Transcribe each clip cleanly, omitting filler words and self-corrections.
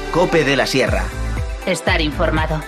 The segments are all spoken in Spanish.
COPE de la Sierra. Estar informado.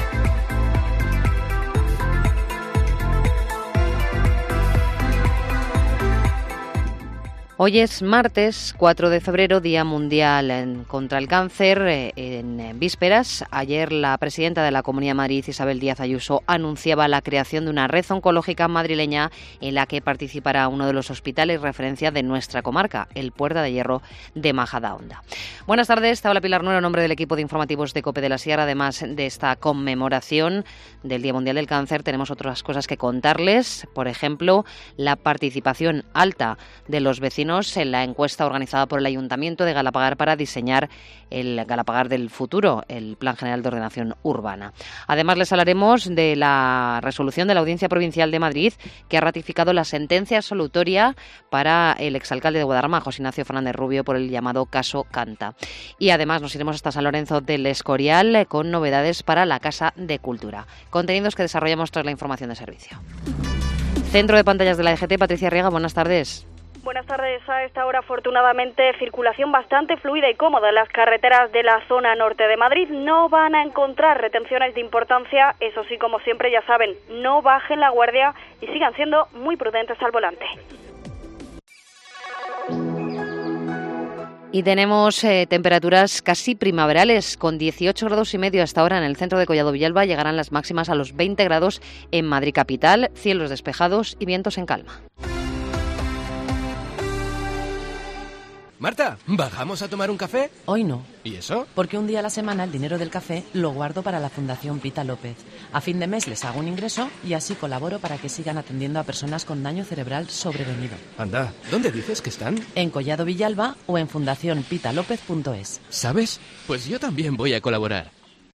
Hoy es martes 4 de febrero, Día Mundial contra el Cáncer. En vísperas, ayer la presidenta de la Comunidad de Madrid, Isabel Díaz Ayuso, anunciaba la creación de una red oncológica madrileña en la que participará uno de los hospitales referencia de nuestra comarca, el Puerta de Hierro de Majadahonda. Buenas tardes, te habla Pilar Nuero en nombre del equipo de informativos de COPE de la Sierra. Además de esta conmemoración del Día Mundial del Cáncer, tenemos otras cosas que contarles. Por ejemplo, la participación alta de los vecinos en la encuesta organizada por el Ayuntamiento de Galapagar para diseñar el Galapagar del futuro, el Plan General de Ordenación Urbana. Además, les hablaremos de la resolución de la Audiencia Provincial de Madrid que ha ratificado la sentencia absolutoria para el exalcalde de Guadarrama, José Ignacio Fernández Rubio, por el llamado caso Canta. Y además nos iremos hasta San Lorenzo del Escorial con novedades para la Casa de Cultura. Contenidos que desarrollamos tras la información de servicio. Centro de Pantallas de la DGT, Patricia Riega, buenas tardes. Buenas tardes. A esta hora, afortunadamente, circulación bastante fluida y cómoda en las carreteras de la zona norte de Madrid. No van a encontrar retenciones de importancia. Eso sí, como siempre, ya saben, no bajen la guardia y sigan siendo muy prudentes al volante. Y tenemos temperaturas casi primaverales, con 18 grados y medio hasta ahora en el centro de Collado Villalba. Llegarán las máximas a los 20 grados en Madrid capital, cielos despejados y vientos en calma. Marta, ¿bajamos a tomar un café? Hoy no. ¿Y eso? Porque un día a la semana el dinero del café lo guardo para la Fundación Pita López. A fin de mes les hago un ingreso y así colaboro para que sigan atendiendo a personas con daño cerebral sobrevenido. Anda, ¿dónde dices que están? En Collado Villalba o en fundacionpitalopez.es. ¿Sabes? Pues yo también voy a colaborar.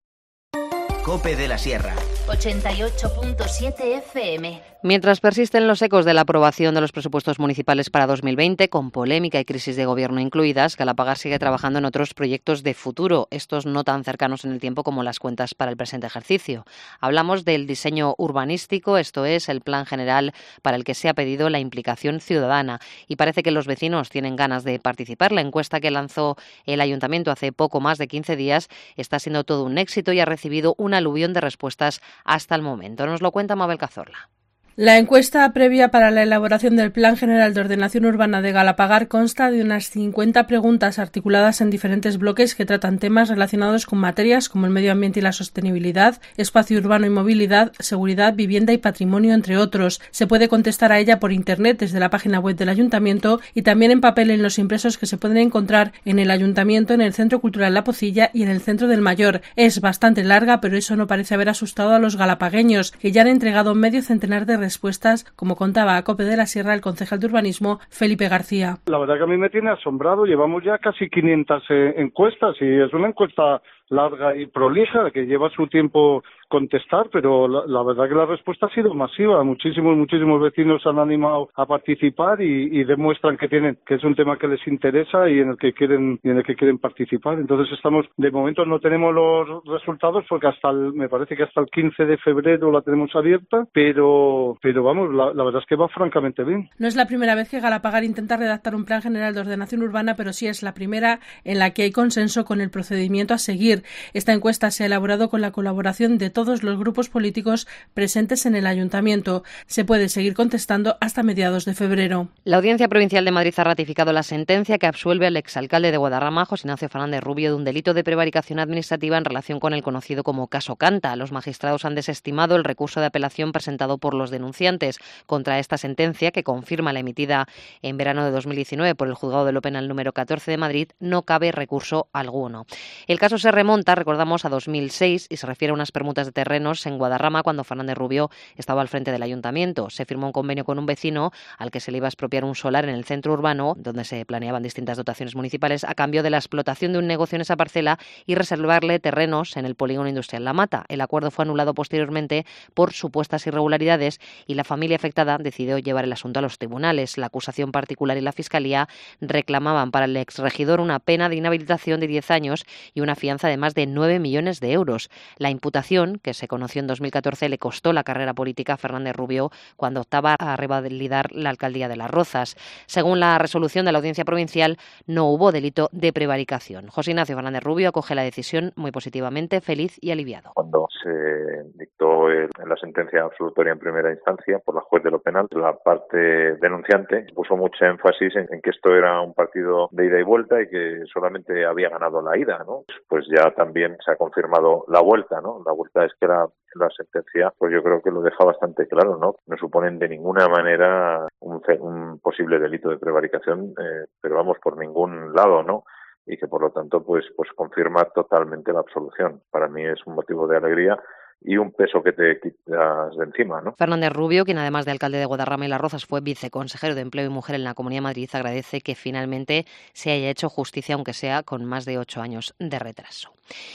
COPE de la Sierra. 88.7 FM. Mientras persisten los ecos de la aprobación de los presupuestos municipales para 2020, con polémica y crisis de gobierno incluidas, Galapagar sigue trabajando en otros proyectos de futuro, estos no tan cercanos en el tiempo como las cuentas para el presente ejercicio. Hablamos del diseño urbanístico, esto es, el plan general para el que se ha pedido la implicación ciudadana. Y parece que los vecinos tienen ganas de participar. La encuesta que lanzó el Ayuntamiento hace poco más de 15 días está siendo todo un éxito y ha recibido un aluvión de respuestas hasta el momento. Nos lo cuenta Mabel Cazorla. La encuesta previa para la elaboración del Plan General de Ordenación Urbana de Galapagar consta de unas 50 preguntas articuladas en diferentes bloques que tratan temas relacionados con materias como el medio ambiente y la sostenibilidad, espacio urbano y movilidad, seguridad, vivienda y patrimonio, entre otros. Se puede contestar a ella por Internet desde la página web del Ayuntamiento y también en papel en los impresos que se pueden encontrar en el Ayuntamiento, en el Centro Cultural La Pocilla y en el Centro del Mayor. Es bastante larga, pero eso no parece haber asustado a los galapagueños, que ya han entregado medio centenar de respuestas, como contaba a COPE de la Sierra el concejal de urbanismo Felipe García. La verdad que a mí me tiene asombrado, llevamos ya casi 500 encuestas y es una encuesta larga y prolija que lleva su tiempo contestar, pero la verdad que la respuesta ha sido masiva. Muchísimos vecinos han animado a participar y demuestran que es un tema que les interesa y en el que quieren participar. Entonces de momento no tenemos los resultados porque me parece que hasta el 15 de febrero la tenemos abierta, pero vamos, la verdad es que va francamente bien. No es la primera vez que Galapagar intenta redactar un plan general de ordenación urbana, pero sí es la primera en la que hay consenso con el procedimiento a seguir. Esta encuesta se ha elaborado con la colaboración de todos los grupos políticos presentes en el Ayuntamiento. Se puede seguir contestando hasta mediados de febrero. La Audiencia Provincial de Madrid ha ratificado la sentencia que absuelve al exalcalde de Guadarrama, José Ignacio Fernández Rubio, de un delito de prevaricación administrativa en relación con el conocido como caso Canta. Los magistrados han desestimado el recurso de apelación presentado por los denunciantes contra esta sentencia, que confirma la emitida en verano de 2019 por el Juzgado de lo Penal número 14 de Madrid. No cabe recurso alguno. El caso se remonta, recordamos, a 2006 y se refiere a unas permutas de terrenos en Guadarrama cuando Fernández Rubio estaba al frente del Ayuntamiento. Se firmó un convenio con un vecino al que se le iba a expropiar un solar en el centro urbano, donde se planeaban distintas dotaciones municipales, a cambio de la explotación de un negocio en esa parcela y reservarle terrenos en el polígono industrial La Mata. El acuerdo fue anulado posteriormente por supuestas irregularidades y la familia afectada decidió llevar el asunto a los tribunales. La acusación particular y la Fiscalía reclamaban para el exregidor una pena de inhabilitación de 10 años y una fianza de de más de 9 millones de euros. La imputación, que se conoció en 2014, le costó la carrera política a Fernández Rubio cuando optaba a revalidar la alcaldía de Las Rozas. Según la resolución de la Audiencia Provincial, no hubo delito de prevaricación. José Ignacio Fernández Rubio acoge la decisión muy positivamente, feliz y aliviado. Cuando se dictó la sentencia absolutoria en primera instancia por la juez de lo penal, la parte denunciante puso mucho énfasis en que esto era un partido de ida y vuelta y que solamente había ganado la ida, ¿no? Pues ya también se ha confirmado la vuelta, ¿no? La vuelta es que la sentencia, pues yo creo que lo deja bastante claro, ¿no? No suponen de ninguna manera un posible delito de prevaricación, pero vamos, por ningún lado, ¿no? Y que por lo tanto pues confirma totalmente la absolución. Para mí es un motivo de alegría y un peso que te quitas de encima, ¿no? Fernández Rubio, quien además de alcalde de Guadarrama y Las Rozas fue viceconsejero de Empleo y Mujer en la Comunidad de Madrid, agradece que finalmente se haya hecho justicia, aunque sea con más de 8 años de retraso.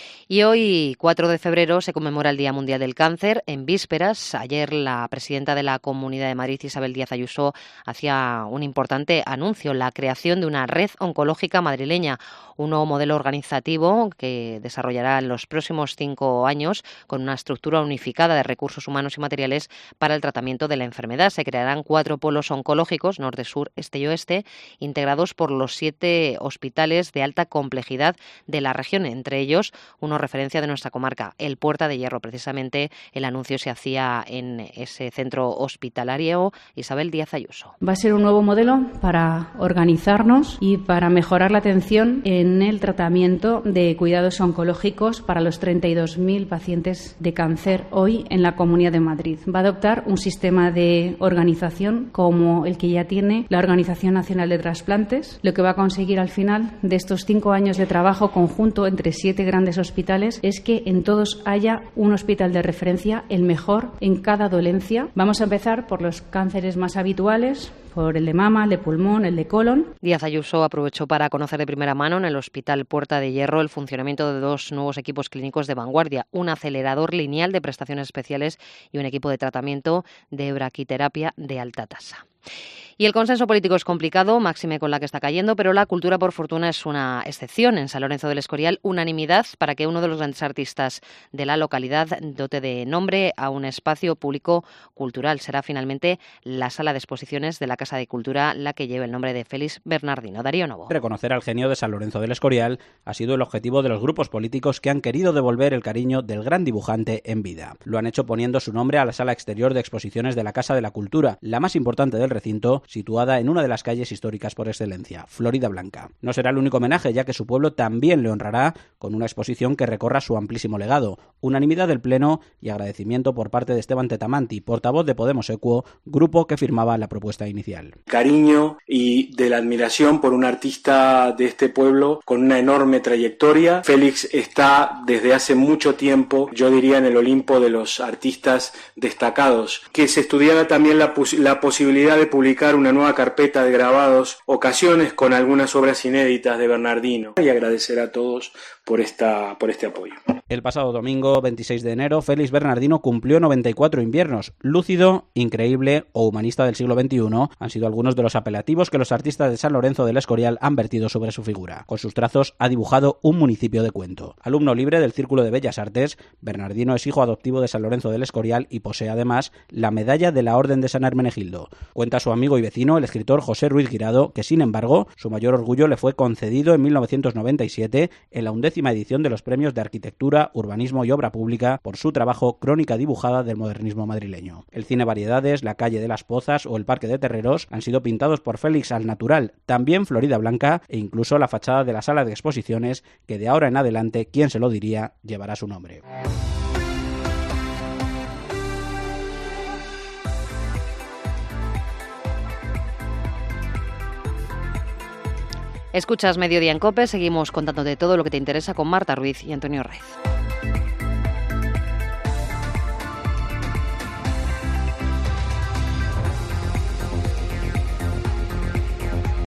Y hoy, 4 de febrero, se conmemora el Día Mundial del Cáncer. En vísperas, ayer la presidenta de la Comunidad de Madrid, Isabel Díaz Ayuso, hacía un importante anuncio, la creación de una red oncológica madrileña, un nuevo modelo organizativo que desarrollará en los próximos 5 años con una estructura unificada de recursos humanos y materiales para el tratamiento de la enfermedad. Se crearán 4 polos oncológicos, norte, sur, este y oeste, integrados por los 7 hospitales de alta complejidad de la región, entre ellos uno referencia de nuestra comarca, el Puerta de Hierro. Precisamente el anuncio se hacía en ese centro hospitalario. Isabel Díaz Ayuso. Va a ser un nuevo modelo para organizarnos y para mejorar la atención en el tratamiento de cuidados oncológicos para los 32.000 pacientes de cáncer hoy en la Comunidad de Madrid. Va a adoptar un sistema de organización como el que ya tiene la Organización Nacional de Trasplantes, lo que va a conseguir al final de estos 5 años de trabajo conjunto entre 7 grandes hospitales es que en todos haya un hospital de referencia, el mejor en cada dolencia. Vamos a empezar por los cánceres más habituales, por el de mama, el de pulmón, el de colon. Díaz Ayuso aprovechó para conocer de primera mano en el Hospital Puerta de Hierro el funcionamiento de 2 nuevos equipos clínicos de vanguardia, un acelerador lineal de prestaciones especiales y un equipo de tratamiento de braquiterapia de alta tasa. Y el consenso político es complicado, máxime con la que está cayendo, pero la cultura, por fortuna, es una excepción. En San Lorenzo del Escorial, unanimidad para que uno de los grandes artistas de la localidad dote de nombre a un espacio público cultural. Será finalmente la sala de exposiciones de la Casa de Cultura la que lleve el nombre de Félix Bernardino. Darío Novo. Reconocer al genio de San Lorenzo del Escorial ha sido el objetivo de los grupos políticos que han querido devolver el cariño del gran dibujante en vida. Lo han hecho poniendo su nombre a la sala exterior de exposiciones de la Casa de la Cultura, la más importante del recinto, situada en una de las calles históricas por excelencia, Florida Blanca. No será el único homenaje, ya que su pueblo también le honrará con una exposición que recorra su amplísimo legado. Unanimidad del Pleno y agradecimiento por parte de Esteban Tetamanti, portavoz de Podemos Equo, grupo que firmaba la propuesta inicial. Cariño y de la admiración por un artista de este pueblo con una enorme trayectoria. Félix está desde hace mucho tiempo, yo diría, en el Olimpo de los artistas destacados. Que se estudiara también la posibilidad de publicar una nueva carpeta de grabados, ocasiones con algunas obras inéditas de Bernardino, y agradecer a todos por este apoyo. El pasado domingo, 26 de enero, Félix Bernardino cumplió 94 inviernos. Lúcido, increíble o humanista del siglo XXI han sido algunos de los apelativos que los artistas de San Lorenzo del Escorial han vertido sobre su figura. Con sus trazos ha dibujado un municipio de cuento. Alumno libre del Círculo de Bellas Artes, Bernardino es hijo adoptivo de San Lorenzo del Escorial y posee además la medalla de la Orden de San Hermenegildo. Cuenta su amigo y vecino, el escritor José Ruiz Guirado, que sin embargo su mayor orgullo le fue concedido en 1997 en la 11ª edición de los Premios de Arquitectura, Urbanismo y Obra Pública por su trabajo Crónica dibujada del modernismo madrileño. El cine Variedades, la calle de las Pozas o el Parque de Terreros han sido pintados por Félix al natural, también Florida Blanca e incluso la fachada de la sala de exposiciones que de ahora en adelante, quién se lo diría, llevará su nombre. Escuchas Mediodía en COPE, seguimos contándote todo lo que te interesa con Marta Ruiz y Antonio Raiz.